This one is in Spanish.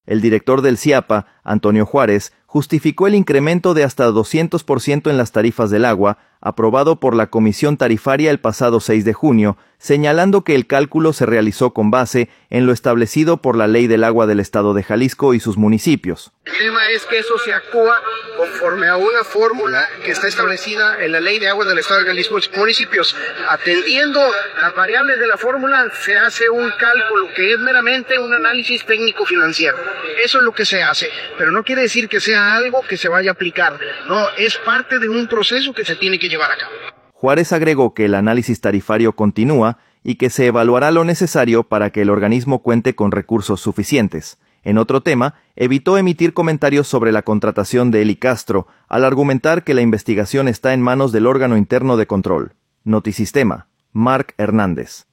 El director del CIAPA, Antonio Juárez, justificó el incremento de hasta 200% en las tarifas del agua, aprobado por la Comisión Tarifaria el pasado 6 de junio, señalando que el cálculo se realizó con base en lo establecido por la Ley del Agua del Estado de Jalisco y sus municipios. El tema es que eso se actúa conforme a una fórmula que está establecida en la Ley de Agua del Estado de Jalisco y sus municipios. Atendiendo las variables de la fórmula, se hace un cálculo que es meramente un análisis técnico-financiero. Eso es lo que se hace, pero no quiere decir que sea algo que se vaya a aplicar. No, es parte de un proceso que se tiene que llevar a cabo. Juárez agregó que el análisis tarifario continúa y que se evaluará lo necesario para que el organismo cuente con recursos suficientes. En otro tema, evitó emitir comentarios sobre la contratación de Eli Castro, al argumentar que la investigación está en manos del órgano interno de control. Notisistema, Marc Hernández.